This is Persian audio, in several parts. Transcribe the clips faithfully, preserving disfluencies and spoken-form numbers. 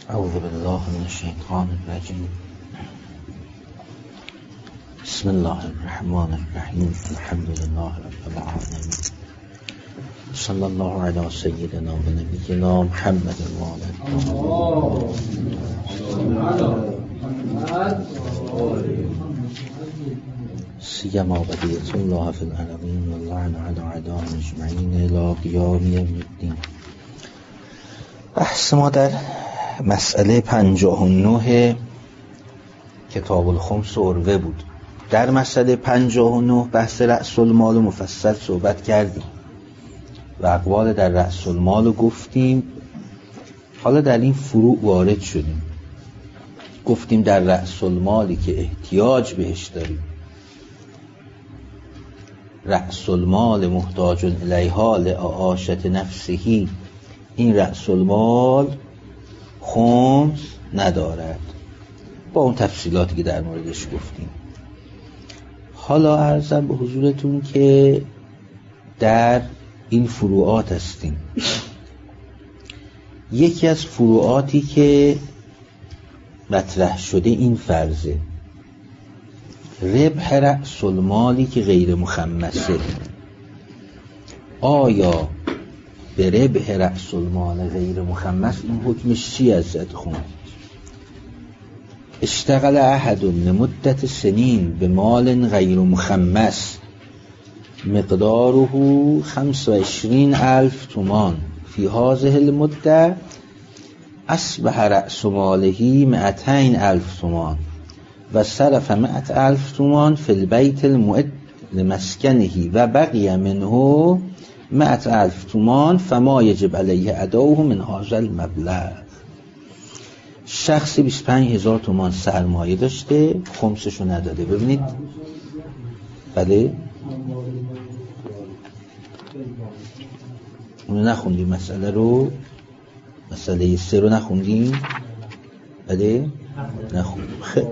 اعوذ بالله من الشیطان الرجیم. بسم الله الرحمن الرحیم. الحمد لله رب العالمین. صلی الله علی سیدنا و نبینا محمد و آله سیما بقیت الله فی العالمین و اللعن علی اعدائهم اجمعین الی قیام یوم الدین. بحث ما در مسئله پنجاه و نه کتاب الخمس عروه بود. در مسئله پنجاه و نه بحث رأس المال مفصل صحبت کردیم و اقوال در رأس المال رو گفتیم. حالا در این فروع وارد شدیم. گفتیم در رأس المالی که احتیاج بهش داریم، رأس المال محتاج الیها لعاشت نفسهی، این رأس المال خمس ندارد، با اون تفصیلاتی که در موردش گفتیم. حالا عرضم به حضورتون که در این فروعات هستیم. یکی از فروعاتی که مطرح شده این فرضه: ربح رأس المالی که غیر مخمسه، آیا به ربح رأس المال غیر مخمس این حکمش چی از زد خون؟ اشتغل احد لمدت سنین به مال غیر مخمس مقداره خمس و عشرین الف تومان فی هذه المده، اصبح رأس ماله مئتین الف تومان و صرف مئت الف تومان فی البیت المعد لمسکنه و بقی منه مئت الف تومان فما یجب علیه اداؤه من هذا المبلغ. شخصی بیست و پنج هزار تومان سرمایه داشته، خمسشو نداده. ببینید، بله اونو نخوندیم، مسئله رو مسئله سه رو نخوندیم، بله نخوندیم. خیلی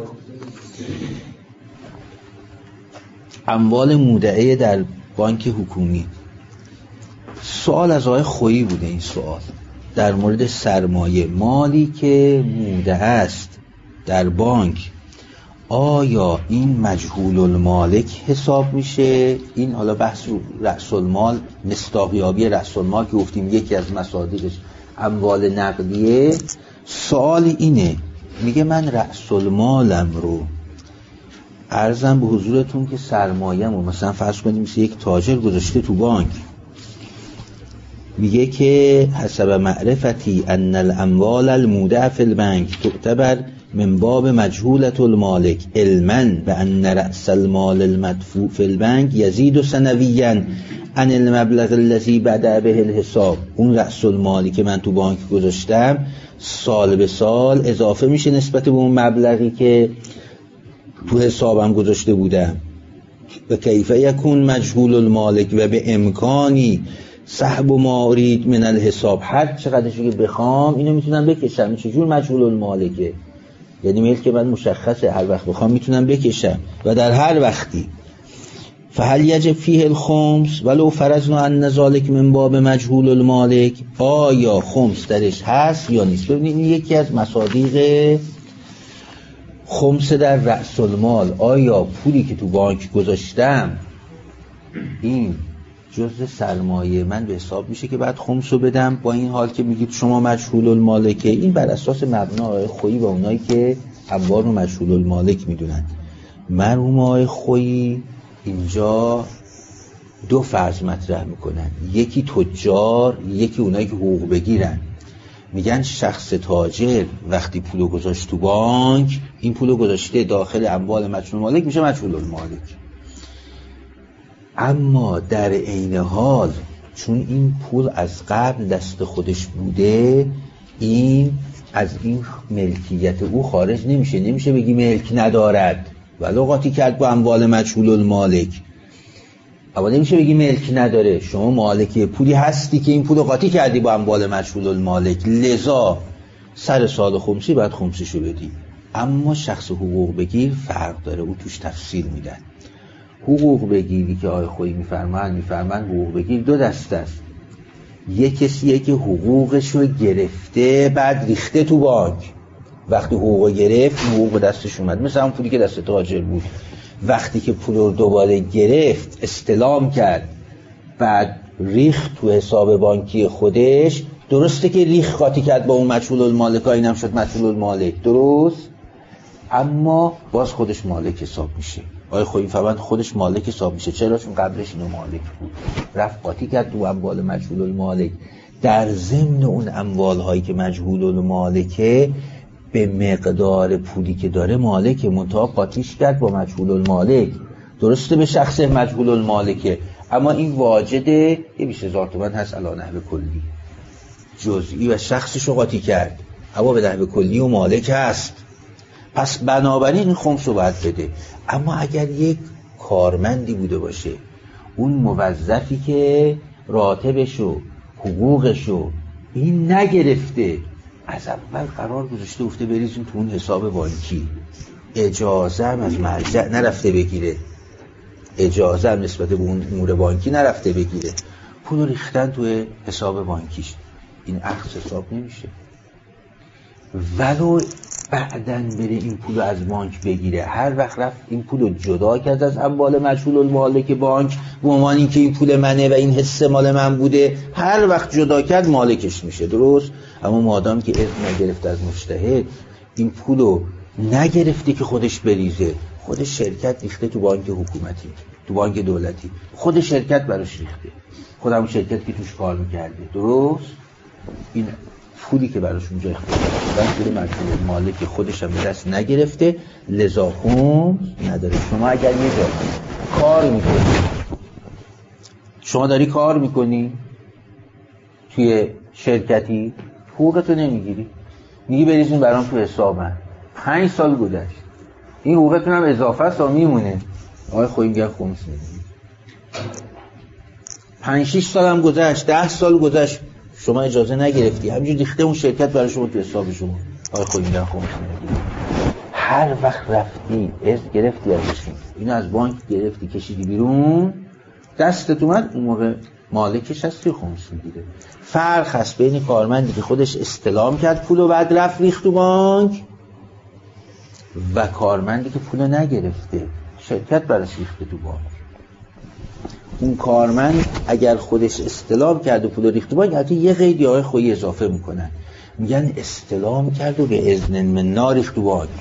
اموال مودعه در بانک حکومی. سوال از آقای خویی بوده. این سوال در مورد سرمایه، مالی که مودعه است در بانک، آیا این مجهول المالک حساب میشه؟ این حالا بحث رأس المال، مصداقیابی رأس المال که گفتیم یکی از مصادیقش اموال نقدیه. سوال اینه، میگه من رأس المالم رو عرضم به حضورتون که سرمایه‌مو مثلا فرض کنیم مثل یک تاجر گذاشته تو بانک، میگه که حسب معرفتی ان الاموال المودعه فی البنک تعتبر من باب مجهولة المالک علما بان رأس المال المدفوع فی البنک یزید سنویا عن المبلغ الذی بدأ به الحساب. اون رأس المالی که من تو بانک گذاشتم سال به سال اضافه میشه نسبت به اون مبلغی که تو حسابم گذاشته بودم. و کیف یکون مجهول المالک و به امکانی سحب و مارید من الحساب، هر چقدرش که بخوام اینو میتونم بکشم. چجور مجهول المالکه؟ یعنی ملک من مشخصه، هر وقت بخوام میتونم بکشم و در هر وقتی. فهل یجب فیه الخمس ولو فرضنا ان ذلک من باب مجهول المالک، آیا خمس درش هست یا نیست؟ ببینید این یکی از مصادیق خمس در رأس المال. آیا پولی که تو بانک گذاشتم این جزء سرمایه من به حساب میشه که بعد خمسو بدم، با این حال که میگید شما مجهول المالکه؟ این بر اساس مبنا آقای خویی و اونایی که اموال رو مجهول المالک میدونن. مرحوم آقای خویی اینجا دو فرض مطرح میکنن، یکی تجار، یکی اونایی که حقوق بگیرن. میگن شخص تاجر وقتی پولو گذاشت تو بانک، این پولو گذاشته داخل اموال مجهول المالک، میشه مجهول المالک. اما در عین حال چون این پول از قبل دست خودش بوده، این از این ملکیت او خارج نمیشه. نمیشه بگی ملک ندارد ولو قاطی کرد با اموال مجهول المالک. اما نمیشه بگی ملک نداره، شما مالک پولی هستی که این پولو قاطی کردی با اموال مجهول المالک، لذا سر سال خمسی بعد خمسیشو بدی. اما شخص حقوق بگیر فرق داره، او توش تفصیل میدن. حقوق بگیری که آقای خویی میفرمان میفرمان حقوق بگیر دو دسته است. یه کسیه که حقوقشو گرفته بعد ریخته تو بانک. وقتی حقوقو گرفت حقوق دستش اومد، مثل همون پولی که دست تاجر بود. وقتی که پول رو دوباره گرفت استلام کرد بعد ریخت تو حساب بانکی خودش، درسته که ریخ قاطی کرد با اون مجهول المالک، اینم شد مجهول المالک، درست، اما باز خودش مالک حساب میشه. آقای خویی فهمند خودش مالک حساب میشه. چرا؟ چون قبلش اینو مالک بود، رفت قاطی کرد تو اموال مجهول المالک. در ضمن اون اموال هایی که مجهول المالکه به مقدار پولی که داره مالکه، منتها قاطیش کرد با مجهول المالک، درسته به شخص مجهول المالکه، اما این واجده یه بیش هزار تومن هست علی نحو کلی، جزئی و شخصش رو قاطی کرد اما به نحو کلی و مالک هست، پس بنابراین این خمس رو باید بده. اما اگر یک کارمندی بوده باشه، اون موظفی که راتبشو حقوقشو این نگرفته، از اول قرار گذاشته افته بریزیم تو اون حساب بانکی، اجازه هم از مرجع نرفته بگیره، اجازه هم نسبت به اون امور بانکی نرفته بگیره، پول ریختن توی حساب بانکیش، این اخذ حساب نمیشه. ولو بعدن بره این پول از بانک بگیره، هر وقت رفت این پول رو جدا کرد از اموال مجهول المالک بانک به عنوان اینکه این پول منه و این حصه مال من بوده، هر وقت جدا کرد مالکش میشه، درست. اما مادام که اذن نگرفته از مجتهد، این پول رو نگرفته که خودش بریزه، خود شرکت ریخته تو بانک حکومتی، تو بانک دولتی، خود شرکت براش ریخته، خود همون شرکت که توش کار میکرده، درست. این پولی که براش اونجا اختیار داشتن پول مجهول المالک خودش هم به دست نگرفته، لذا خمس نداره. شما اگر یه جا کار میکنی، شما داری کار میکنی توی شرکتی، حقوقتو نمیگیری، میگی بریزین برام تو حساب من، پنج سال گذشت، این حقوقتون هم اضافه است و میمونه، آقای خویی میگن خمس نمیگیری. پنج شش سال هم گذشت، ده سال گذشت، شما اجازه نگرفتی، همینجور ریخته اون شرکت برای شما تو حساب شما، آقای خویی میگن خمس نمیگیری. هر وقت رفتی از گرفتی ازشون، اینو از بانک گرفتی کشیدی بیرون، دستت اومد، اون موقع مالکش هستی، خمس میگیره. فرق هست بین کارمندی که خودش استلام کرد پولو بعد رفت ریخت تو بانک و کارمندی که پولو نگرفته، شرکت براش ریخته تو بانک. اون کارمند اگر خودش استلام کرد و پولو ریخت تو بانک، حتی یه قیدی آقای خویی اضافه میکنن، میگن استلام کرد و به اذن من ریخت تو بانک.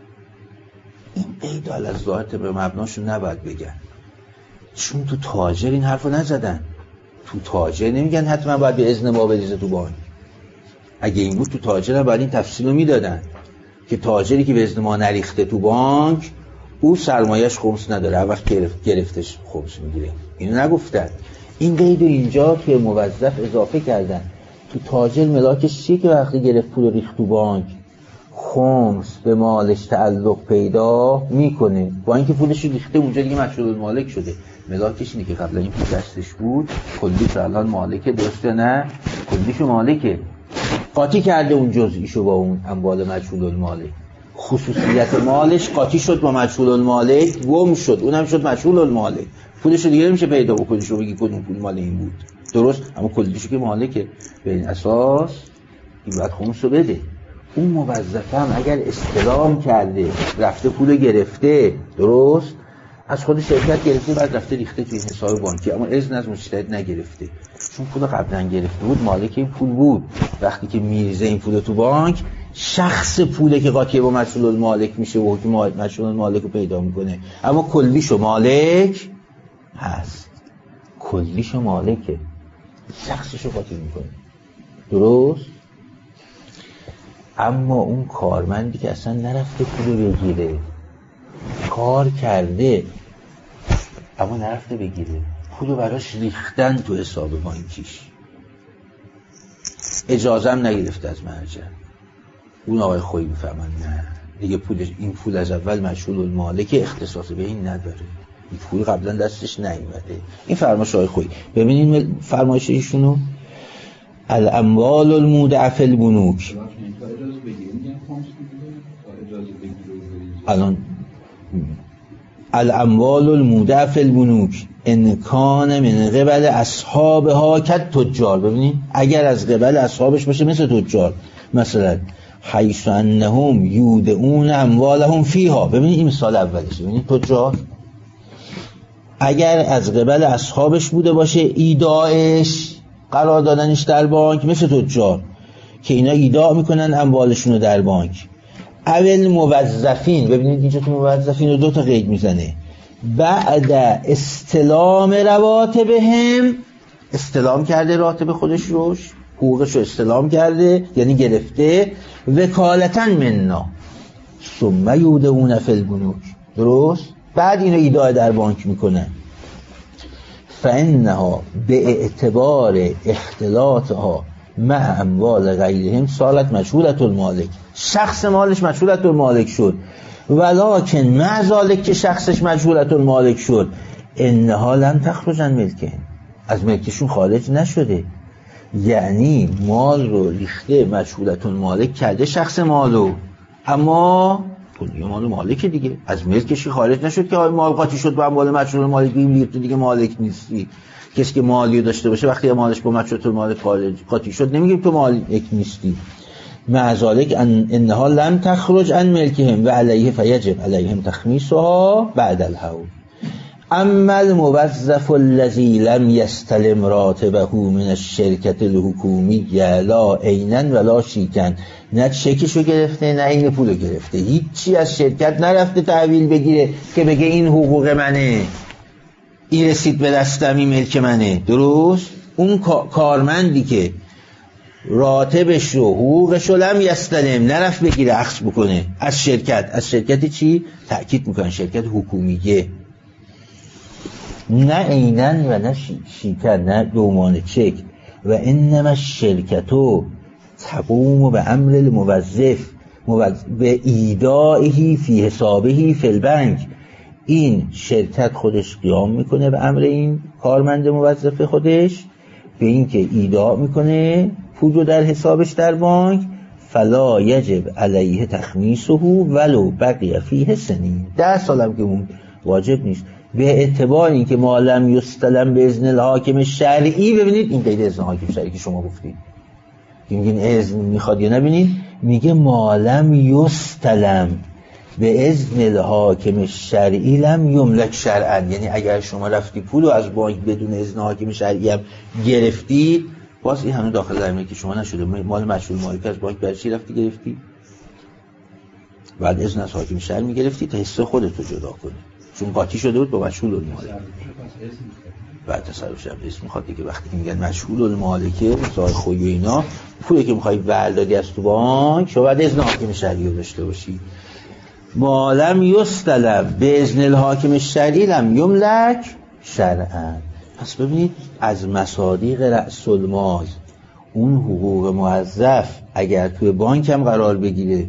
این قید علی الظاهر به مبناشون نباید بگن، چون تو تاجر این حرفو نزدن. تو تاجر نمیگن حتما باید به اذن ما بریزه تو بانک. اگه این بود تو تاجر هم باید این تفصیل رو میدادن که تاجری که به اذن ما نریخته تو بانک، او سرمایه‌اش خمس نداره، هر وقت گرفت گرفتش خمس میگیره. اینو نگفتن. این قید رو اینجا که موظف اضافه کردن. تو تاجر ملاکش چیه که وقتی گرفت پول ریخت تو بانک خمس به مالش تعلق پیدا میکنه، با اینکه پولش ریخته اونجا دیگه مجهول المالک شده. ملاکش اینه که قبلا این پول دستش بود، کلیش الان مالکه، درسته نه؟ کلیشو مالکه، قاطی کرده اون جزئیشو با اون اموال مجهول المالک، خصوصیت مالش قاطی شد با مجهول المالک، گم شد، اونم شد مجهول المالک، پولشو دیگه نمیشه پیدا بکنی شو بگی کدوم پول مال این بود، درست؟ اما کلیشو که مالکه، به این اساس این باید خمسو بده. اون موظف هم اگر استلام کرده رفته پول گرفته، درست، از خود شرکت گرفته بعد رفته ریخته توی حساب بانکی، اما اذن از مجتهد نگرفته، چون پول قبلا گرفته بود مالک این پول بود. وقتی که میریزه این پول تو بانک، شخص پوله که قاطی با مجهول المالک میشه و که مجهول المالک رو پیدا میکنه، اما کلیشو مالک هست، کلیشو مالکه، شخصشو قاطی میکنه، درست. اما اون کارمندی که اصلا نرفته پول رو بگیره، کار کرده اما نرفته بگیره، پول رو براش ریختن تو حساب بانکیش، اجازه هم نگرفته از مرجع، اون آقای خویی میفهمن نه دیگه پولش، این پول از اول مجهول المالک، اختصاص به این نداره، این پول قبلا دستش نیومده. این فرمایش آقای خویی. ببینین فرمایش ایشونو، الاموال المودع فی البنوک. الان الاموال المودع فی البنوک ان کان من قبل اصحابها کالتجار. ببینید اگر از قبل اصحابش باشه مثل تجار، مثلا حیث انهم یودعون اموالهم فیها. ببینید این مثال اولش، ببینید تجار اگر از قبل اصحابش بوده باشه ایداعش، قرار دادنش در بانک، مثل تجار که اینا ایداع میکنن اموالشون رو در بانک. اول موظفین، ببینید اینجا تو موظفین رو دو تا قید میزنه، بعد استلام رواتبهم، استلام کرده راتب خودش روش، حقوقش رو استلام کرده یعنی گرفته، وکالتن مننا ثم یودعون فی البنوک، درست؟ بعد اینو ایداع در بانک میکنن. فانها به اعتبار اختلاطها مع اموال غیرهم صارت مجهولة المالک، شخص مالش مجهولة المالک شد. ولکن مع ذلک که شخصش مجهولة المالک شد انها لم تخرج عن ملکهم، از ملکشون خارج نشده، یعنی مال رو ریخته مجهولة المالک کرده شخص مالو، اما پولی مال مالک دیگه، از ملکشی خارج نشد که مال قاطی شد با اموال مجهول المالک، این دیگه مالک نیستی. کسی که مالی داشته باشه وقتی مالش با مجهول المالک قاطی شد نمیگیم تو مالک نیستی. مع ذلک ان انها لم تخرج عن ملکهم و علیه فیجب علیهم تخمیسها بعد الحول. اما الموظف الذی لم یستلم راتبه من الشرکت الحکومیه لا عینا ولا شیکا، نه چکشو گرفته نه عین پولو گرفته، هیچی از شرکت نرفته تحویل بگیره که بگه این حقوق منه، این رسید به دستم، این ملک منه، درست؟ اون کارمندی که راتبش رو حقوقش رو لم یستلم، نرفت بگیره اخذ بکنه از شرکت، از شرکت چی؟ تأکید میکنن شرکت حکومیه، نه عینن و نه شیکن، نه دومان چک. و انما الشرکتو تقوم به امر الموظف به ایدائه فی حسابه فی البنک، این شرکت خودش قیام میکنه به امر این کارمند موظف خودش به این که ایداع میکنه پول رو در حسابش در بانک. فلا یجب علیه تخمیسه ولو بقی فیه سنین، ده سالم که اون واجب نیست، به اعتبار این که ما لم یستلم به اذن الحاکم شرعی. ببینید این قید اذن حاکم شرعی که شما گفتید که میگین اذن میخواد یا نبینید، میگه ما لم یستلم به اذن الحاکم شرعی لم یملک شرعا، یعنی اگر شما رفتی پول رو از بانک بدون اذن حاکم شرعی هم گرفتید باز این هنوز داخل در که شما نشده، مال مجهول مالک از بانک برای چی رفتی گرفتی؟ بعد اذن از حاکم شرعی میگرفتی تا حصه خودت رو جدا کنی، چون قاطی شده بود با مجهول المالک. بعد تصرفش هم اسم میخواد دیگه، وقتی که میگن مجهول المالکه زای خوی و اینا، پولی که میخوای برداری از تو بانک شما بعد اذن حاکم شرعی رو داشته باشی. ما لم یستلم به اذن الحاکم شرعی لم یملک شرعا. پس ببینید از مصادیق رأس المال اون حقوق موظف اگر توی بانک هم قرار بگیره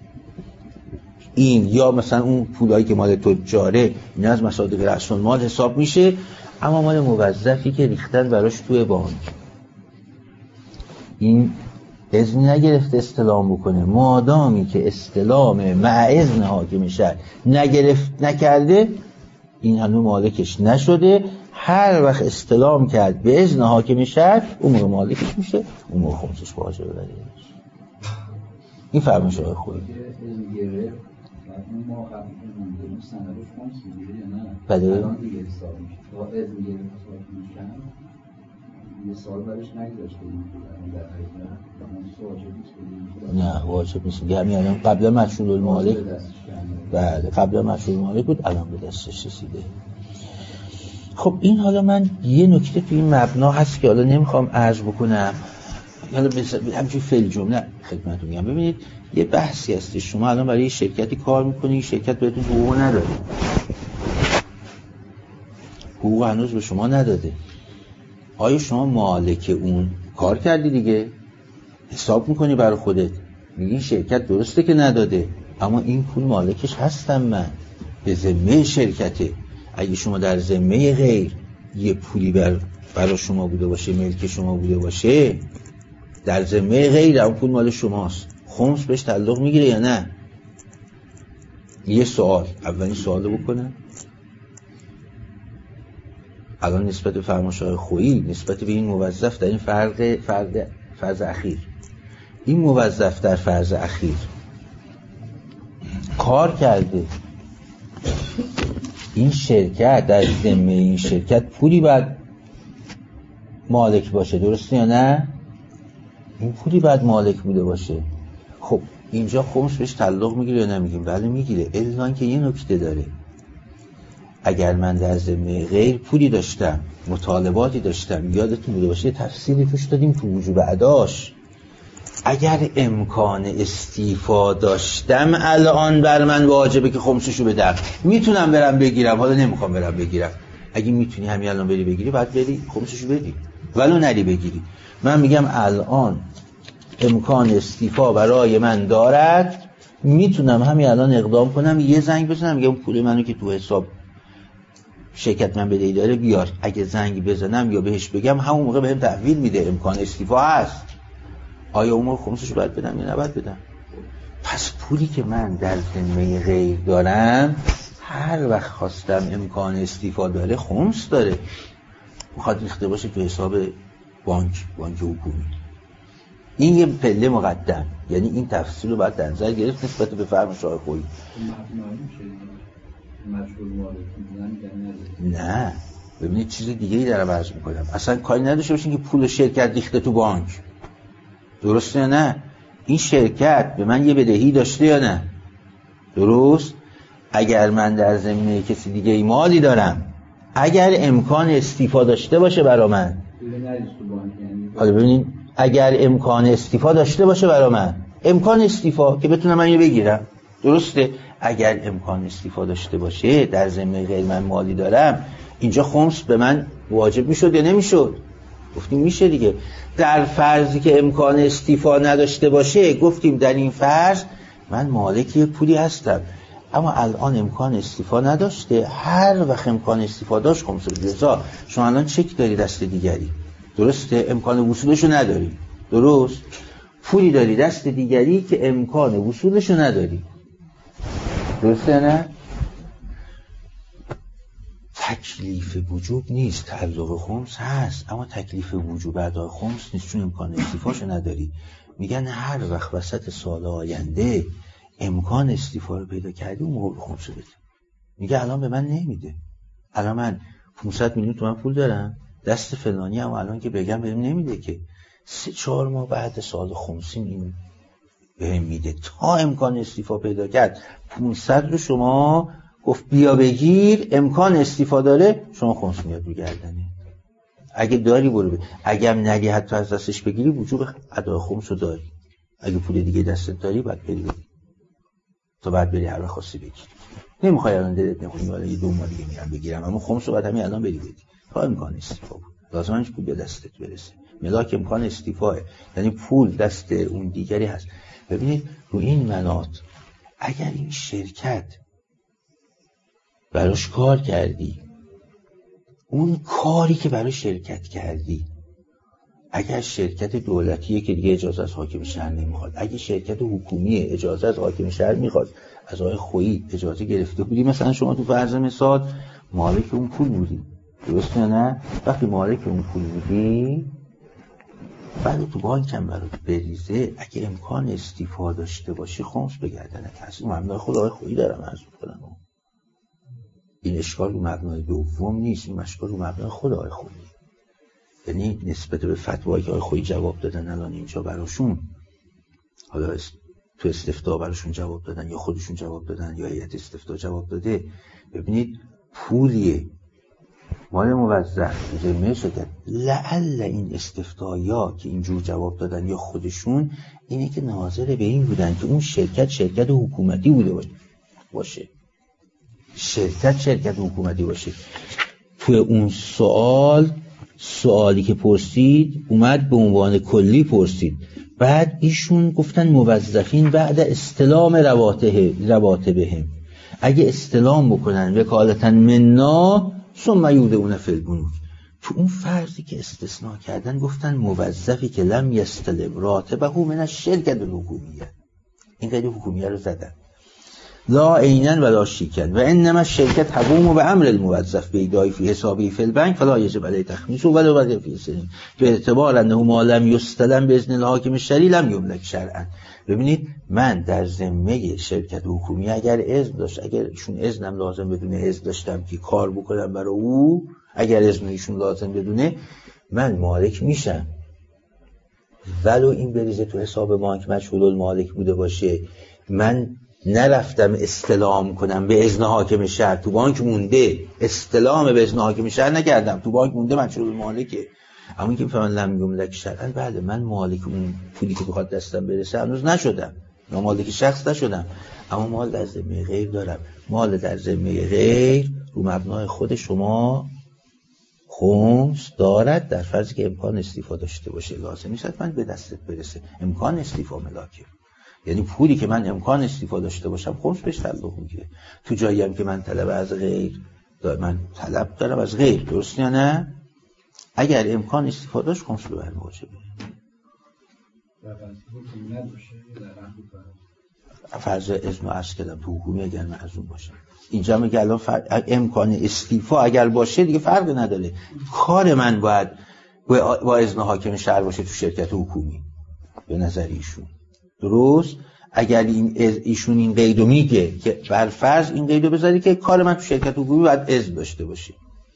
این، یا مثلا اون پولایی که مال تجاره، این از مصادیق رأس المال حساب میشه، اما مال موظفی که ریختن براش توی بانک این اذن نگرفته استلام بکنه، مادامی که استلام مع اذن حاکم شرع نگرفت نکرده این هنوز مالکش نشده. هر وقت استلام کرد به اذن حاکم شرع امور مالکش میشه، امور خمسش باشه ببره. این فرمایش های خوبی بله. الان دیگه حساب میشه با اذن گرفت یه سال برش نگذاشته این نه واجب نیست دیگه، همین الان قبل مجهول المالک، بله قبل مجهول المالک بود الان به دستش رسیده. خب این حالا من یه نکته تو این مبنا هست که حالا نمیخوام عرض بکنم، حالا همچنین فعل جمله خدمتتون میگم. ببینید یه بحثی هست، شما الان برای شرکتی کار میکنی، شرکت بهتون حقوق نداره، حقوق هنوز به شما نداده، آیا شما مالک اون کار کردی دیگه، حساب میکنی برای خودت، میگی شرکت درسته که نداده اما این پول مالکش هستم من، به ذمه شرکته. اگه شما در ذمه غیر یه پولی بر برای شما بوده باشه، ملک شما بوده باشه، در ذمه غیر اون پول مال شماست، خمس بهش تعلق میگیره یا نه؟ یه سوال، اولین سوالو بکنم، الان نسبت به فرمایش‌های خویی، نسبت به این موظف در این فرض فرض فرض اخیر، این موظف در فرض اخیر کار کرده، این شرکت در ذمه این شرکت پولی باید مالک باشه، درسته یا نه؟ این پولی باید مالک بوده باشه. خب اینجا خمس بهش تعلق میگیره یا نمیگیم؟ بله میگیره، الا اینکه یه نکته داره. اگر من در ذمه غیر پولی داشتم، مطالباتی داشتم، یادتون بوده باشه تفصیلی توش دادیم تو وجوب اداش، اگر امکان استیفا داشتم الان بر من واجبه که خمسشو بدم، میتونم برم بگیرم، حالا نمیخوام برم بگیرم. اگه میتونی همین الان بری بگیری، بعد بری خمسشو بدی، ولو نری بگیری. من میگم الان امکان استیفا برای من دارد، میتونم همین الان اقدام کنم، یه زنگ بزنم میگم پول منو که تو حساب شرکت من بدهی داره بیار. اگه زنگ بزنم یا بهش بگم، همون موقع بهم تحویل میده، امکان استیفا هست. آیا اون موقع خمسشو باید بدم یا نباید بدم؟ پس پولی که من در ذمه غیر دارم، هر وقت خواستم امکان استیفا داره، خمس داره، میخواد ریخته باشه تو حساب بانک بانک حکومی. این یه پله مقدم، یعنی این تفصیل رو باید در نظر گرفت نسبت به فرمایش‌های خویی. نه ببینید چیز دیگه ای دارم عرض میکنم، اصلا کاری نداشته باشین که پول شرکت ریخته تو بانک، درسته یا نه؟ این شرکت به من یه بدهی داشته یا نه؟ درست؟ اگر من در ضمن کسی دیگه ای مالی دارم، اگر امکان استیفا داشته باشه برا من، حالا ببینید اگر امکان استیفا داشته باشه برا من، امکان استیفا که بتونم من اینو بگیرم، درسته؟ اگر امکان استیفا داشته باشه در ضمن غیر من مالی دارم، اینجا خمس به من واجب میشد یا نمیشد؟ گفتیم میشه دیگه. در فرضی که امکان استیفا نداشته باشه، گفتیم در این فرض من مالک یه پولی هستم، اما الان امکان استیفا نداشته، هر وقت امکان استیفا داشت خمس رو جزا. شما الان چک داری دست دیگری، درسته؟ امکان وصولشو نداری، درست؟ پولی داری دست دیگری که امکان وصولشو نداری، درسته نه؟ تکلیف وجوب نیست، تعلق خمس هست، اما تکلیف وجوب ادای خمس نیست، چون امکان استیفاشو نداری. میگن هر وقت وسط سال آینده امکان استیفا رو پیدا کردی، اون موقع خمس بده. میگه الان به من نمیده، الان من پانصد میلیون تومان پول دارم دست فلانی، اما الان که بگم بهم نمیده، که سه چهار ماه بعد سال خمسین این بهم میده. تا امکان استیفا پیدا کرد، پانصد رو شما گفت بیا بگیر، امکان استیفا داره، شما خمس میاد رو گردنه. اگه داری برو بگیر، اگه هم نری حتی از دستش بگیری، وجوب ادای خمس رو داری. اگه پول دیگه دستت داری باید بری بگیر، تا بعد بری هر وقت خواستی بگیر. نمیخوای الان دلت نخونی ولی یه دو ماه دیگه میرم بگیرم، اما خمس رو باید همین الان بری بگیر. تا امکان استیفا بود لازمش پول به دستت برسه. ملاک امکان استیفاه، یعنی پول دست اون دیگری هست. ببینید رو این مناط اگر این شرکت براش کار کردی، اون کاری که برای شرکت کردی، اگر شرکت دولتیه که دیگه اجازه از حاکم شهر نمیخواد، اگه شرکت حکومیه اجازه از حاکم شهر میخواد، از آقای خویی اجازه گرفته بودی، مثلا شما تو فرض مثال مالک اون پول بودی، درست نه؟ وقتی مالک اون پول بودی، بعد تو بانک هم برات بریزه، اگه امکان استیفا داشته باشی خمس بگردنه. اصلا مبنای خود آقای خویی دارم عرض می‌کنم، این اشکال رو مبنای دوم نیست، این اشکال رو مبنای خود آقای خویی، یعنی نسبت به فتوایی که آقای خویی جواب دادن الان اینجا براشون، حالا تو استفتاء براشون جواب دادن یا خودشون جواب دادن یا هیئت استفتاء جواب داده، ببینید پولیه مال موظف ذمه شرکت، لعل این استفتایا که اینجور جواب دادن یا خودشون، اینه که ناظر به این بودن که اون شرکت شرکت حکومتی بوده باشه باشه شرکت شرکت حکومتی باشه. توی اون سوال سوالی که پرسید اومد به عنوان کلی پرسید، بعد ایشون گفتن موظفین بعد استلام رواتب رواتبهم، اگه استلام بکنن وکالتا منا ثم یودعون فی البنوک، تو اون فرضی که استثناء کردن گفتن موظفی که لم یستلم راتبه من الشرکت الحکومیه، این قید حکومیه رو زدن. لا عینن ولا شیکن و انما الشرکت تقوم به امر الموظف بیدای فی حسابی فی البنک فلا یجب علیه تخمیسه ولو بقی فی سنین به اعتبار انه ما لم یستلم باذن الحاکم الشرعی لم یملک شرعا. ببینید من در ذمه شرکت حکومی اگر اذن داشت، اگر ایشون اذنم لازم بدونه اذن داشتم که کار بکنم برای او، اگر اذن ایشون لازم بدونه من مالک میشم، ولو این بریزه تو حساب بانک مجهول المالک بوده باشه، من نرفتم استلام کنم به اذن حاکم شهر، تو بانک مونده، استلام به اذن حاکم شهر نکردم، تو بانک مونده مجهول المالکه. اما اینکه فهمن لم یملک شرعا، بله من مالک اون پولی که بخواد دستم برسه هنوز نشدم، من مالک شخص نشدم، اما مال در ذمه غیر دارم. مال در ذمه غیر رو مبنای خود شما خمس دارد در فرضی که امکان استیفا داشته باشه. لازم نیست من به دستت برسه، امکان استیفا ملاکه، یعنی پولی که من امکان استیفا داشته باشم خمس بهش تعلق میگیره. تو جایی هم که من طلب از غیر دارم، من طلب دارم از غیر، درست یا نه؟ اگر امکان استفاده داشت خمس رو برمی واجبه. فرض اذن و عرض کردم تو حکومی اگر معزوم باشه، اینجا میگه الان فر... امکان استیفا اگر باشه دیگه فرق نداره، کار من باید با اذن حاکم شهر باشه تو شرکت حکومی به نظر ایشون. درست؟ اگر این ایشون این قیدو میگه که بر فرض این قیدو بذاری که کار من تو شرکت حکومی باید اذن داشته باشه،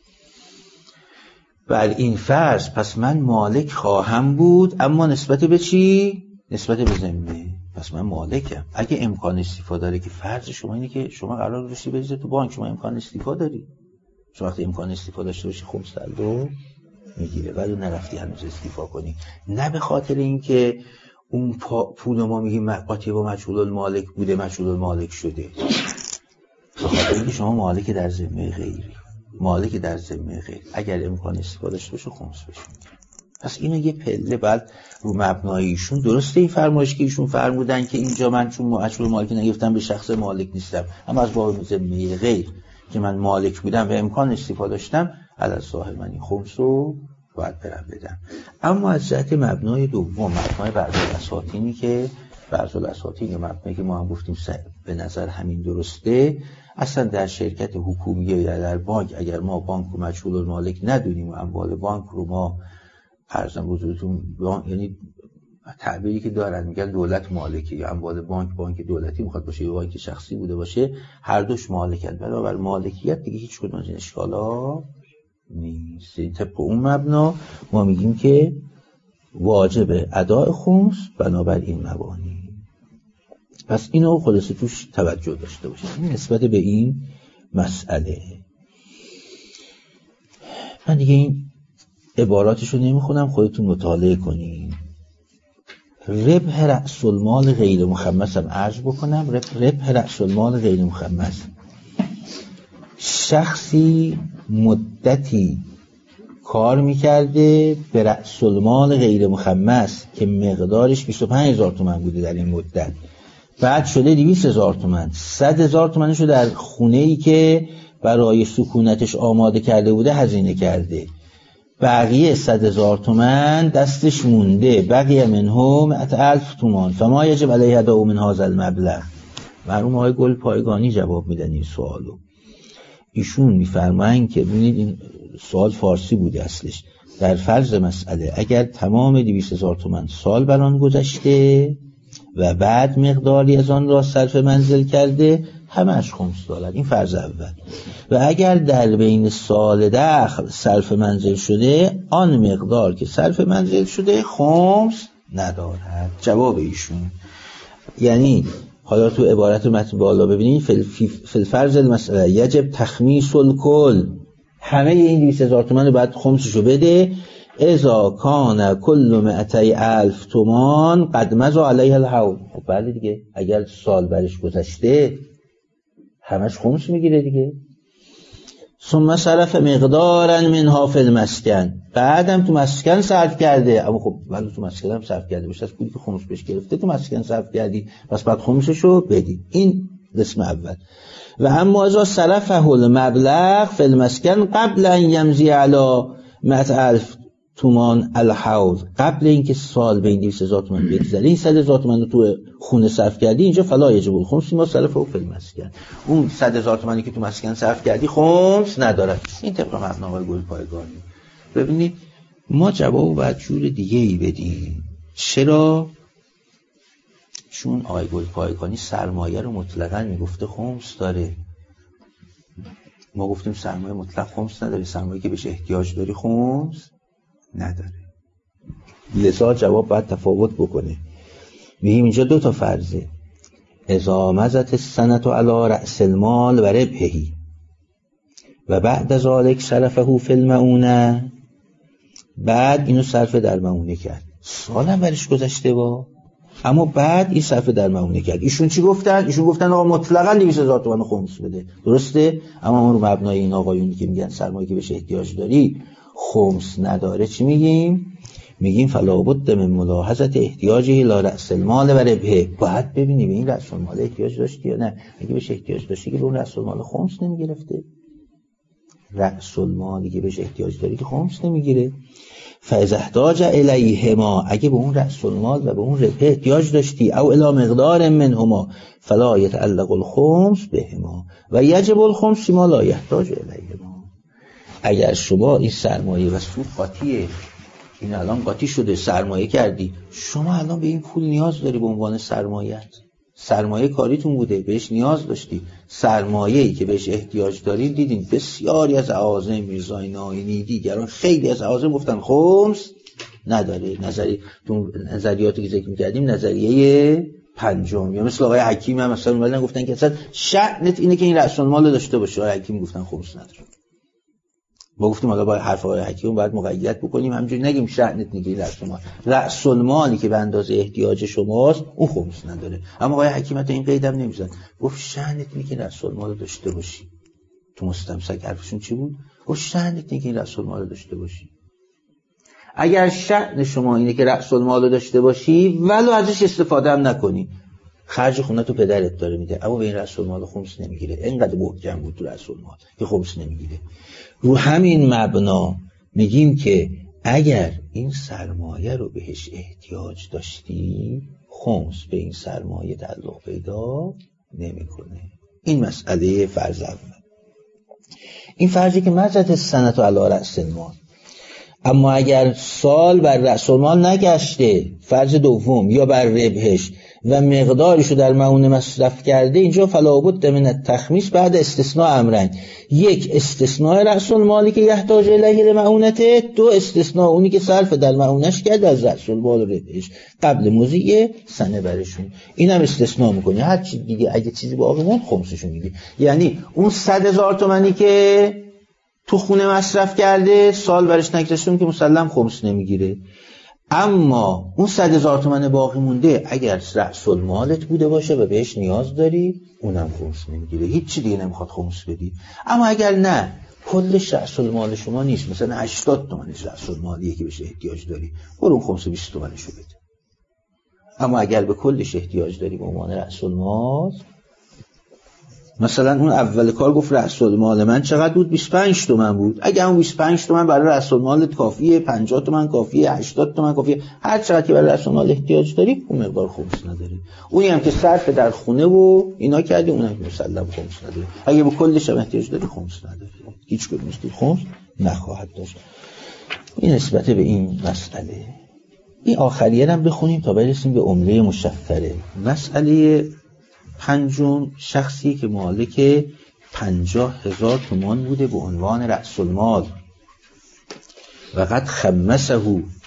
بر این فرض پس من مالک خواهم بود، اما نسبت به چی؟ نسبت به ذمه. پس من مالکم. اگه امکان استفاده داره که فرض شما اینه که شما قرار داشتی بریزه تو بانک، شما امکان استفاده داری، شما وقتی امکان استفاده داشته باشی خمس تعلق میگیره، ولی نرفتی هنوز استفاده کنی، نه به خاطر اینکه اون پول ما میگیم قاطی با مجهول المالک بوده مجهول المالک شده، به خاطر اینکه شما مالک در ذمه غیری، مالک در ذمه غیر، اگر امکان استفاده داشته باشه خمس بشه. پس اینو یه پله بعد رو مبنای ایشون، درسته این فرمایش که ایشون فرمودن که اینجا من چون مجهول مالک نگفتم به شخص مالک نیستم، اما از باب ذمه غیر که من مالک بودم و امکان استفاده داشتم، علی ظاهر من این خمس رو باید برم بدم. اما از جهت مبنای دوم، مبنای بعض الاساطینی که بعض الاساطین مبنایی که ما هم گفتیم به نظر همین درسته، اصلا در شرکت حکومی یا در بانک اگر ما بانک رو مجهول المالک ندونیم و اموال بانک رو ما ارزم حضورتون، یعنی تعبیری که دارن میگن دولت مالکه یا اموال بانک بانک دولتی میخواد باشه یا بانک شخصی بوده باشه، هر دوش مالکن، بنابر مالکیت دیگه هیچ کدوم از این اشکالا نیست. طبق اون مبنا ما میگیم که واجب اداء خمس بنابر این مبانی. پس اینو خلاصه توش توجه داشته باشید. این نسبت به این مسئله. من دیگه این عباراتشو نمیخونم، خودتون مطالعه کنین. ربح رأس المال غیر مخمس هم عرض بکنم. ربح رأس المال غیر مخمس، شخصی مدتی کار میکرده به رأس المال غیر مخمس که مقدارش بیست و پنج هزار تومان بوده در این مدت، بعد شده دویست هزار تومان، صد هزار تومانشو در خونه‌ای که برای سکونتش آماده کرده بوده هزینه کرده، بقیه صد هزار تومان دستش مونده، بقیه منهم مئة الف تومان، فما یجب علیه اداء من هذا المبلغ. مرحوم آقای گل پایگانی جواب میدن این سوالو. ایشون میفرمایند که ببینید این سوال فارسی بوده اصلش، در فرض مسئله اگر تمام دویست هزار تومان سال بر آن گذشته و بعد مقداری از آن را صرف منزل کرده، همش خمس دارد. این فرض اول. و اگر در بین سال دخل صرف منزل شده، آن مقدار که صرف منزل شده خمس ندارد. جواب ایشون یعنی حالا تو عبارت متن بالا ببینید، فی الفرض المسئله یجب تخمیس الکل، همه این دویست هزار تومان رو باید خمسشو بده. اذا کان کل مئتی الف تومان قد مضى علیه الحول. خب بله دیگه، اگر سال برش گذشته همش خمس میگیره دیگه. ثم صرف مقدارا منها فی المسکن، بعدم تو مسکن صرف کرده، اما خب ولی تو مسکن هم صرف کرده باشه، از پولی که خمس بهش گرفته تو مسکن صرف کردی، پس بعد خمسشو بدی. این قسم اول. و اما اذا صرفه المبلغ فی المسکن قبل ان یمضی علی مئة الف تومان الحول قبل اینکه سال به این دویست هزار تومان بگذره، این صد هزار تومان رو تو خونه صرف کردی، اینجا فلا یجب الخمس ما سلفه فی المسکن. اون صد هزار تومانی که تو مسکن صرف کردی خمس ندارد. این طبق مبنا آقای گلپایگانی. ببینید ما جواب باید جور دیگه ای بدیم. چرا؟ چون آقای گلپایگانی سرمایه رو مطلقاً میگفته خمس داره، ما گفتیم سرمایه مطلق خمس نداره، سرمایه که بهش احتیاج داری خمس نداره. لذا جواب باید تفاوت بکنه. میگیم اینجا دو تا فرضه، اذا مزت السنة علی رأس المال و ربحه و بعد ذلك صرفه فی المعونه، بعد اینو صرف در معونه کرد، سالم برش گذشته با، اما بعد این صرف در معونه کرد. ایشون چی گفتن؟ ایشون گفتن آقا مطلقاً دویست هزار تومان خمس بده، درسته؟ اما ما رو مبنای این آقایونی که میگن سرمایه که بهش احتیاج داری خمس نداره چی میگیم؟ میگیم فلا بد من ملاحظه احتیاجه الی رأس المال و ربحه. باید ببینی به این رأس المال احتیاج داشتی یا نه. اگه بهش احتیاج داشتی که به اون رأس المال خمس نمیگرفته. رأس المالی که بهش احتیاج داری که خمس نمیگیره. فاذا احتاج الیهما، اگه به اون رأس المال و به اون ربح احتیاج داشتی، او الی مقدار منهما فلا یتعلق الخمس بهما و یجب الخمس ما لا یحتاج الیهما. اگر شما این سرمایه و سود قاطیه، این الان قاطی شده، سرمایه کردی، شما الان به این پول نیاز داری به عنوان سرمایه، سرمایه کاریتون بوده، بهش نیاز داشتی، سرمایه‌ای که بهش احتیاج دارید. دیدین بسیاری از اعاظم، میرزای ناینی، دیگران خیلی از اعاظم گفتن خمس نداره. نظری تو نظریاتی که ذکر می‌کردیم نظریه پنجم، یا مثل آقای حکیم هم مثلا اومدن گفتن که اصلا شأنت اینه که این رأس المال رو داشته باشه. آقای حکیم گفتن خمس نداره. ما گفتیم حالا با حرف آقای حکیم باید مقید بکنیم، همینجوری نگیم شأنت نگی رأس المال. رأس المالی که به اندازه احتیاج شماست اون خمس نداره. اما آقای حکیم تا این قیدم نمیزد، گفت شأنت نگی رأس المال رو داشته باشی. تو مستمسک حرفشون چی بود؟ گفت شأنت نگی رأس المال رو داشته باشی. اگر شأن شما اینه که رأس المال رو داشته باشی ولو ازش استفاده هم نکنی، خرج خونه تو پدرت داره میده، اما به این رأس المال خمس نمیگیره. اینقدر محکم بود تو رأس المال که خمس نمیگیره. رو همین مبنا میگیم که اگر این سرمایه رو بهش احتیاج داشتی خمس به این سرمایه تعلق پیدا نمیکنه. این مسئله فرض اول. این فرضی که مزت السنة علی رأس المال، اما اگر سال بر رأس المال نگشته، فرض دوم، یا بر ربحش و مقدارشو در معونه مصرف کرده، اینجا فلا بد من التخمیس بعد استثناء امرن. یک استثناء رأس المالی که یحتاج الیه لمعونته، دو استثناء اونی که صرف در معونش کرد از رأس المال و ربحش قبل مضیع سنه برشون. این هم استثناء میکنی. هر چیز دیگه اگه چیزی باقی موند خمسشو میگی. یعنی اون صد هزار تومانی که تو خونه مصرف کرده سال برش نگذاشتم که مسلم خمس نمیگیره، اما اون صد هزار تومن باقی مونده اگر رأس المالت بوده باشه و بهش نیاز داری اونم خمس نمیگیره، هیچ چی دیگه نمیخواد خمس بدی. اما اگر نه کلش رأس المال شما نیست، مثلا هشتاد تومنش رأس المالیه که بهش احتیاج داری، برو اون خمس بیست تومنشو بده. اما اگر به کلش احتیاج داری به عنوان رأس المال، مثلا اون اول کار گفت رأس المال من چقدر بود؟ بیست و پنج تومن بود. اگه اون بیست و پنج تومن برای رأس المالت کافیه، پنجاه تومن کافیه، هشتاد تومن کافیه، هر چقدر که برای رأس المال احتیاج داری اون مقدار خمس نداری. اونی هم که صرف در خونه و اینا کردی اونم که مسلم خمس نداری. اگه به کلش هم احتیاج داری خمس نداری، هیچ کدومش خمس نخواهد داشت. این نسبت به این مسئله. این آخریه هم بخونیم تا برسیم به عمله مشفره. مسئله پنجم، شخصی که مالک پنجاه هزار تومان بوده به عنوان رأس المال و قد خمسه،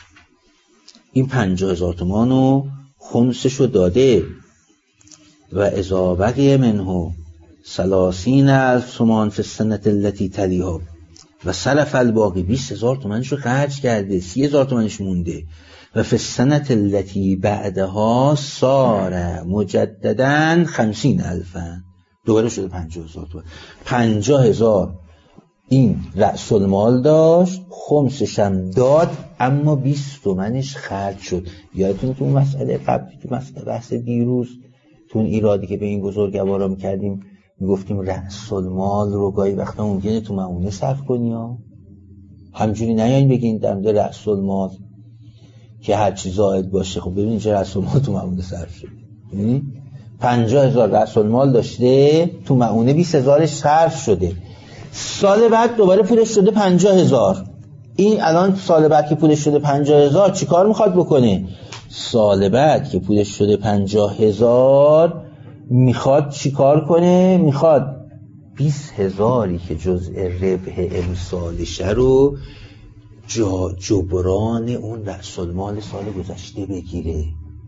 این پنجاه هزار تومان رو خمسشو داده و اذا بقی منه ثلاثین الف تومان فی السنة التي تلیها و صرف الباقی، بیست هزار تومنشو خرج کرده، سی هزار تومنش مونده و فی السنة التي بعدها صار مجددا خمسین الفا، دوباره شده پنجاه هزار تومان. پنجاه هزار این رأس المال داشت، خمسش هم داد، اما بیست تومنش خرج شد. یادتون تو مسئله قبلی، تو مسئله بحث دیروز، تو اون ایرادی که به این بزرگوارا میکردیم میگفتیم رأس المال رو گاهی وقتا ممکنه تو معونه صرف کنی ها. همجوری نیاین بگین در مورد رأس المال که هر چی زائد باشه. خب ببینید چه رأس المال تو معونه صرف شده. ببینید پنجاه هزار رأس المال داشته، تو معونه بیست هزارش صرف شده. سال بعد دوباره پولش شده پنجاه هزار. این الان سال بعد که پولش شده پنجاه هزار چی کار میخواد بکنه؟ سال بعد که پولش شده پنجاه هزار میخواد چی کار کنه؟ میخواد بیست هزاری که جزء ربح امسالشه رو جا جبران اون رأس المال سال گذشته بگیره.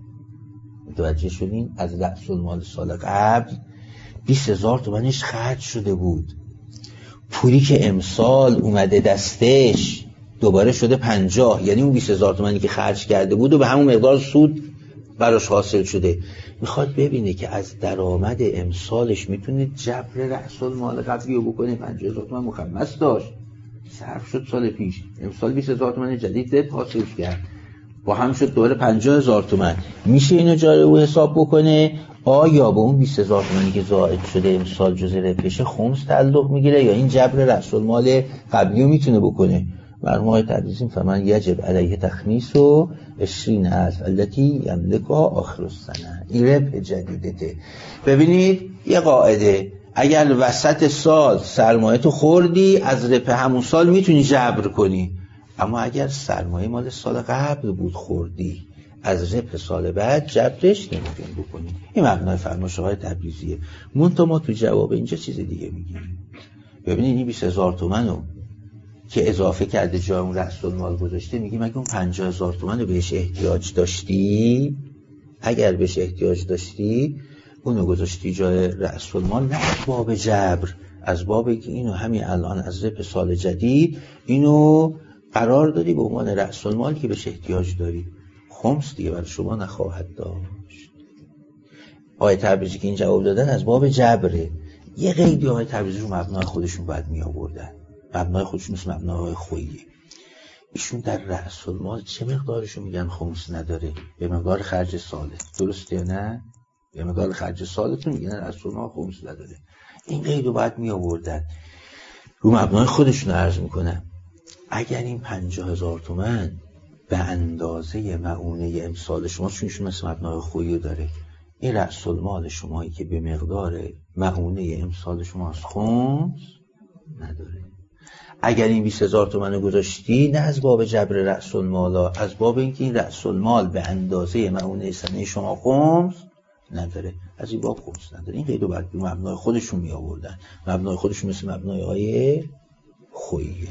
متوجه شدین؟ از رأس المال سال قبل بیست هزار تومنش خرج شده بود، پولی که امسال اومده دستش دوباره شده پنجاه، یعنی اون بیست هزار تومنی که خرج کرده بود و به همون مقدار سود براش حاصل شده. میخواد ببینه که از درآمد امسالش میتونه جبر رأس المال قبلی رو بکنه. پنجاه هزار تومن مخمس داشت، صرف شد سال پیش، امسال بیست هزار تومن جدید حاصل کرد، با هم شد دوباره پنجاه هزار تومن. میشه اینو جاری رو حساب بکنه آیا به اون بیست هزار تومانی که زائد شده امسال جزء ربحش خمس تعلق میگیره یا این جبر رأس المال قبلی رو میتونه بکنه. مرحوم آقای تبریزی فمن یجب علیه تخمیس و عشرین الف التي یملکها آخر السنه. این ربح جدیدته. ببینید یه قاعده، اگر وسط سال سرمایه تو خوردی از ربح همون سال میتونی جبر کنی، اما اگر سرمایه مال سال قبل بود خوردی از ربح سال بعد جبرش نمیتونی بکنی. این مبنای فرمایش آقای تبریزیه. منتها ما تو جواب اینجا چیز دیگه میگیم. ببینید این بیست هزار تومنو که اضافه کرده جای اون رأس المال گذاشته، میگیم اگه اون پنجاه هزار تومن رو بهش احتیاج داشتی، اگر بهش احتیاج داشتی اونو گذاشتی جای رأس المال، نه از باب جبر، از باب که اینو همین الان از ربح سال جدید اینو قرار دادی به عنوان رأس المال که بهش احتیاج داری. خمس دیگه برای شما نخواهد داشت. آقای تبریزی که این جواب دادن از باب جبره. یه قیدی آقای تبریزی رو مبنای خودشون بعد می آوردن. مبنای خودشون مثل مبنای خوییه. ایشون در رأس المال چه مقدارشو میگن خمس نداره؟ به مقدار خرج ساله. درسته یا نه؟ به مقدار خرج سالتون میگن رأس المال خمس نداره. این قیدو بعد می آوردن. رو مبنای خودشون عرض میکنن. اگر این پنجاه هزار تومن به اندازه معونه امسال شما، چون ایشون مثل مبنای خویی داره، این رأس المال شمایی که به مقدار معونه امسال شما از خمس نداره. اگر این بیست هزار تومن گذاشتی نه از باب جبر رأس المال، از باب اینکه این رأس المال به اندازه معونه سنه شما خمس نداره، از این باب خمس نداره. این قیدو بعد به مبنای خودشون می آوردن. مبنای خودشون مثل مبنای های خوییه.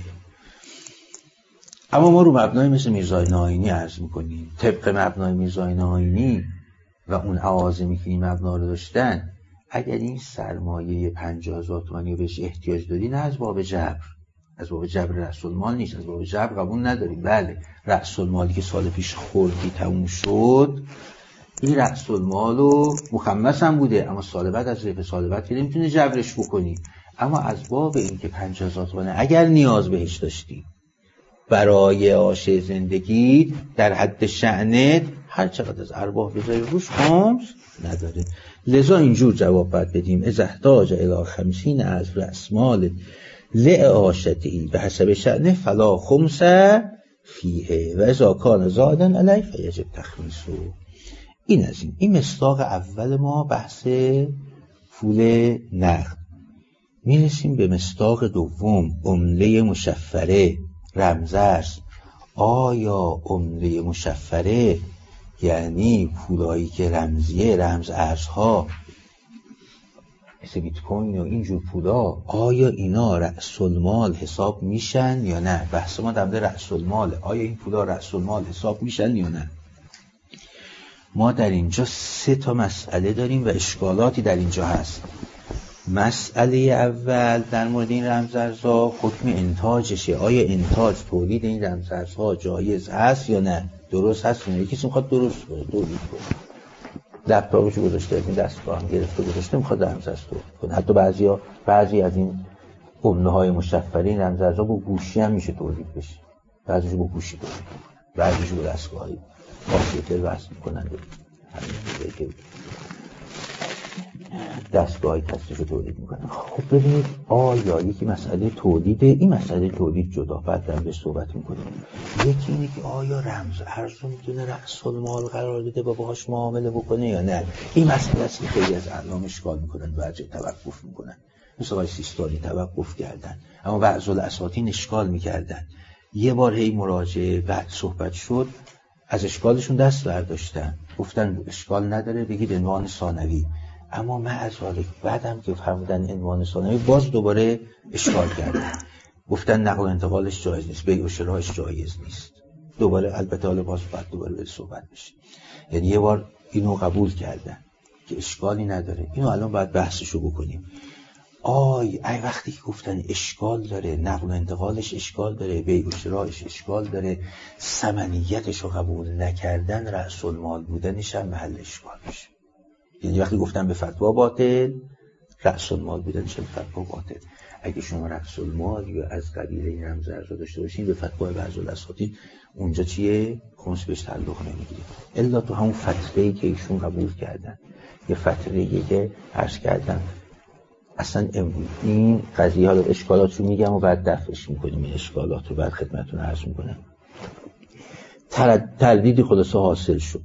اما ما رو مبنای مثل میرزای ناینی عرض میکنیم. طبق مبنای میرزای ناینی و اون عوازمی که این مبنا رو داشتن، اگر این سرمایه پنجاه هزار تومانی رو بهش احتیاج داری، نه از باب جبر، از باب جبر رأس المال نیست، از باب جبر قبول نداریم. بله رأس المالی که سال پیش خوردی تموم شد، این رأس المال رو مخمس هم بوده، اما سال بعد از ربح سال بعد که نمیتونی جبرش بکنی. اما از باب این که پنجاه هزار تومانی اگر نیاز بهش داشتی برای آشه زندگی در حد شأنت، هر چقدر از ارباح بذاری روش خمس نداره. لذا اینجور جواب باید بدیم اذا احتاج الی خمسین از رأس مال لعاشتی به حسب شأنه فلا خمس فیه و اذا کان زائدا علیه فیجب تخمیسه. این از این. این مصداق اول ما بحث پول نقد. میرسیم به مصداق دوم، عمله مشفره رمزرز. آیا عمله مشفره یعنی پولایی که رمزیه، رمز ارزها مثل بیت کوین و اینجور پولا، آیا اینا رأس المال حساب میشن یا نه؟ بحث ما در مورد رأس الماله. آیا این پولا رأس المال حساب میشن یا نه؟ ما در اینجا سه تا مسئله داریم و اشکالاتی در اینجا هست. مسئله اول در مورد این رمزارزها حکم انتاجشه. آیا انتاج تولید این رمزارزها جایز هست یا نه؟ درست هست یا نه؟ یکی میخواد درست کنه، تولید کنه، لپتاپش گذاشته از این دستگاه هم گرفته گذاشته میخواد رمزارز تولید کنه. حتی بعضیا بعضی از این عمله های مشفره این رمزارزها با گوشی هم میشه تولید بشه. بعضیش با گوشی تولید کنه، بعضیش با دستگاهی کامپیوتر وصل میکنن. دستگاه تصریف تولید میکنن. خب ببینید آیا یکی مسئله تولیده، این مسئله تولید جدا بعد هم به صحبت میکنیم. یکی اینه که آیا رمز ارز رو میتونه رأس المال قرار بده و باهاش معامله بکنه یا نه. این مسئله است که خیلی از اعلام اشکال میکنن، بعضی توقف میکنن، مثل آقای سیستانی توقف کردن، اما بعضی الاساطین اشکال میکردن. یه بار هی مراجعه بعد صحبت شد، از اشکالشون دست برداشتن، گفتن اشکال نداره بگید عنوان ثانوی. اما معذالک بعدم که فرمودن عنوان ثانوی باز دوباره اشکال کردن، گفتن نقل و انتقالش جایز نیست، بیع و شرایش جایز نیست. دوباره البته حالا باز بعد دوباره به صحبت بشه. یعنی یه بار اینو قبول کردن که اشکالی نداره. اینو الان باید بحثشو بکنیم. آی ای وقتی که گفتن اشکال داره، نقل و انتقالش اشکال داره، بیع و شرایش اشکال داره، ثمنیتش رو قبول نکردن، رأس المال بودنش هم محل اشکال میشه. یعنی وقتی گفتن به فتوا باطل، رأس المال بودنش به فتوا باطل. اگه شما رأس المال یا از قبیل این رمز ارز داشته باشین، به فتوا بعضی الاساطین اونجا چیه؟ خمس بهش تعلق نمیگیره. الا تو همون فتوایی که ایشون قبول کردن، یه فتوایی که عرض کردن، اصلا این قضیه ها رو اشکالات رو میگم و بعد دفعش میکنیم. این اشکالات رو بعد خدمتتون عرض میکنم. تردیدی خلاصه حاصل شد،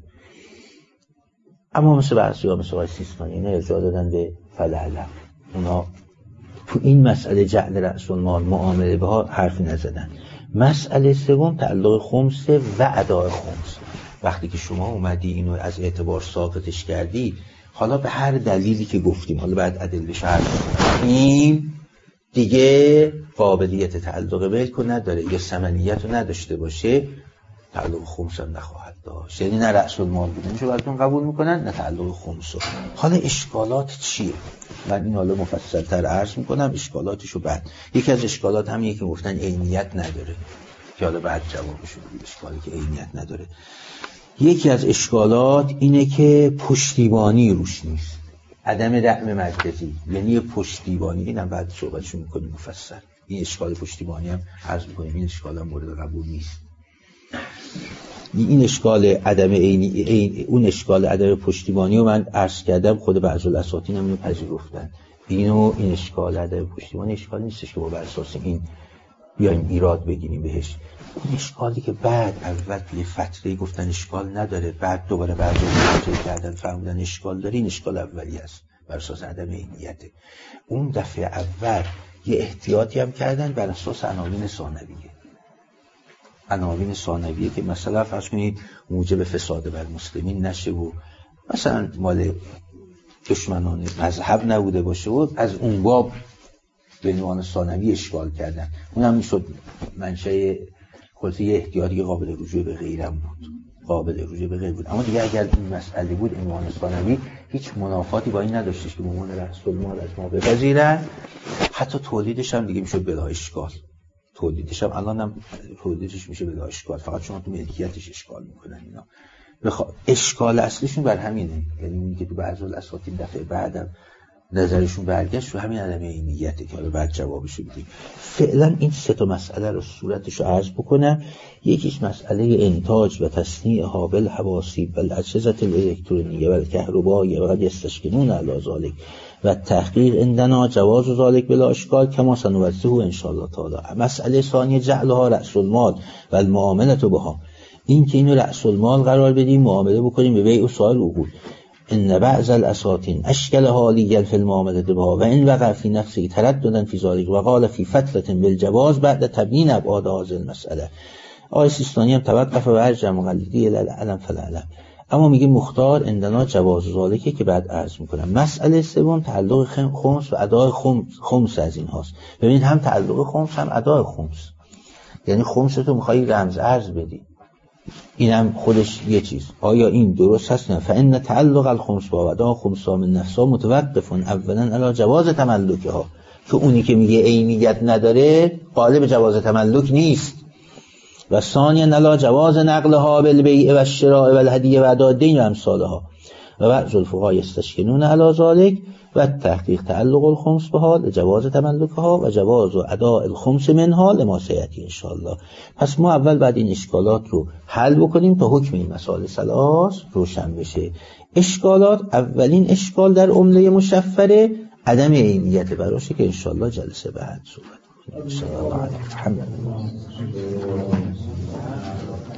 اما مثل بعضی ها مثل آقای سیستانی اینا ارجاع دادن به فلعلم. اونا تو این مسئله جعل رأس المال معامله بها حرفی نزدن. مسئله سوم تعلق خمس و ادای خمس. وقتی که شما اومدی اینو از اعتبار ساقطش کردی، حالا به هر دلیلی که گفتیم، حالا بعد ادله‌اش عرض کنم، این دیگه قابلیت تعلق ملک نداره یا ثمنیت رو نداشته باشه، تعلق خمس هم نخواهد داشت. یعنی نه رأس المال بودنشو براتون قبول میکنن، نه تعلق خمس رو. حالا اشکالات چیه؟ من این حالا مفصل تر عرض میکنم اشکالاتشو. بعد یکی از اشکالات هم یکی که گفتن عینیت نداره، که حالا بعد جوابشو بدید. اشکالی که عینیت نداره، یکی از اشکالات اینه که پشتیبانی روش نیست، عدم دعم مرکزی، یعنی پشتیبانی. اینم بعد صحبتشو میکنیم مفصل. این اشکال پشتیبانی هم عرض میکنیم، این اشکال هم مورد قبول نیست. این اشکال عدم عینی، اون اشکال عدم پشتیبانی رو من عرض کردم، خود بعض الاساطین هم اینو پذیرفتن. اینو این اشکال عدم پشتیبانی اشکال نیستش که با بر اساس این بیایم ایراد بگیریم بهش. اون اشکالی که بعد اول یه فتره گفتن اشکال نداره، بعد دوباره بعضی مراجعه کردن فرمودن اشکال داره، این اشکال اولی است بر اساس عدم عینیته. اون دفعه اول یه احتیاطی هم کردن بر اساس عناوین ثانویه. عناوین ثانویه که مثلا فرض کنید موجب فساد بر مسلمین نشه و مثلا مال دشمنان مذهب نبوده باشه و از اون باب به عنوان ثانوی اشکال کردن. اون هم میشد منشأ خلاصه یه احتیاطی قابل رجوع به غیرم بود، قابل رجوع به غیر بود. اما دیگه اگر این مسئله بود عنوان ثانوی، هیچ منافاتی با این نداشتش که به عنوان رأس المال از ما بپذیرن. حتی تولیدش هم دیگه میشد بلا اشکال. تولیدش هم الان هم تولیدش میشه بلا اشکال، فقط شما تو ملکیتش اشکال میکنن اینا. بخوا... اشکال اصلیشون بر همینه. یعنی اینی که تو بعضی الاساطین دفعه بعدم نظرشون برگشت رو همین عدم عینیته که حالا بعد جوابشو بدیم. فعلا این سه تا مسئله رو صورتشو عرض بکنم. یکیش مسئله انتاج و تصنیع حابل حواسیب و الاجهزه الالکترونیه و الکهربائیه و قد یستشکلون علی ذلک و تحقیق عندنا جواز ذلک بلا اشکال کما سنوضحه ان شاء الله تعالی. مسئله ثانیه جعلها رأس المال و المعامله بها، این که اینو رأس المال قرار بدیم، معامله بکنیم به بیع و سایر عقود. ان بعض الاساطین اشکل حالیا فی المعامله بها و ان وقع فی نفسه ترددا فی ذلک و قال فی فتره بالجواز بعد تبیین ابعاد هذه المساله. آقای سیستانی هم توقف و ارجع مقلدی الی العلم فالعلم، اما میگه مختار عندنا جواز ذالکه که بعد عرض میکنم. مسئله سوم تعلق خمس و ادای خمس, خمس از این هاست. ببینید هم تعلق خمس هم ادای خمس، یعنی خمس تو میخوایی رمز ارز بدی، اینم خودش یه چیز. آیا این درست هست نه؟ فان تعلق الخمس با وداع خمس من نفسا متوقف اولا علی جواز تملکها، که اونی که میگه عینیت نداره قالب جواز تملک نیست. و ثانیا علی جواز نقلها بالبیع و الشراء و الهدیه و اداء الدین و امثالها. و بعض الفقها یستشکلون علی ذلک و تحقیق تعلق الخمس به حال جواز تملکها و جواز و اداء الخمس منها لما سیأتی ان شاء الله. پس ما اول بعد این اشکالات رو حل بکنیم تا حکم این مسائل ثلاث روشن بشه. اشکالات، اولین اشکال در عمله مشفره عدم عینیت براشه که ان شاء الله جلسه بعد صحبت کنیم. ان شاء الله.